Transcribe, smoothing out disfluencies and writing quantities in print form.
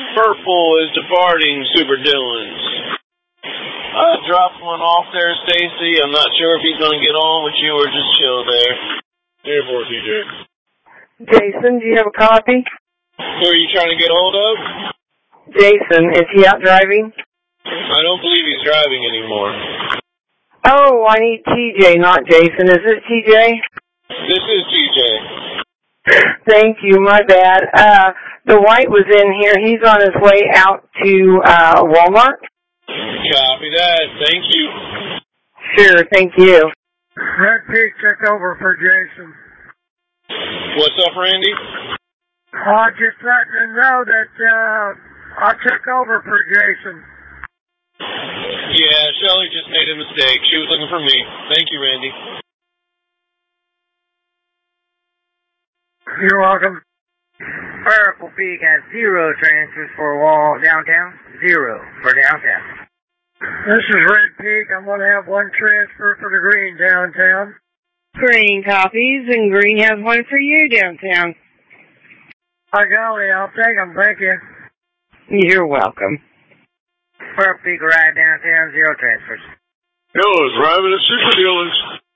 Purple is departing Super Dylan's. I dropped one off there, Stacy. I'm not sure if he's going to get on with you or just chill there. Airport, TJ. Jason, do you have a copy? Who are you trying to get hold of? Jason, is he out driving? I don't believe he's driving anymore. Oh, I need TJ, not Jason. Is it TJ? This is TJ. Thank you, my bad. The white was in here. He's on his way out to Walmart. Copy that. Thank you. Sure, thank you. Red Pig, check over for Jason. What's up, Randy? Just letting him know that I'll check over for Jason. Yeah, Shelley just made a mistake. She was looking for me. Thank you, Randy. You're welcome. Purple Pig has 0 transfers for Wall downtown. 0 for downtown. This is Red Pig. I'm going to have 1 transfer for the green downtown. Green copies, and Green has 1 for you downtown. By golly, I'll take them. Thank you. You're welcome. Purple Pig arrived downtown. 0 transfers. Hello, it's Ryman at Super Dealers.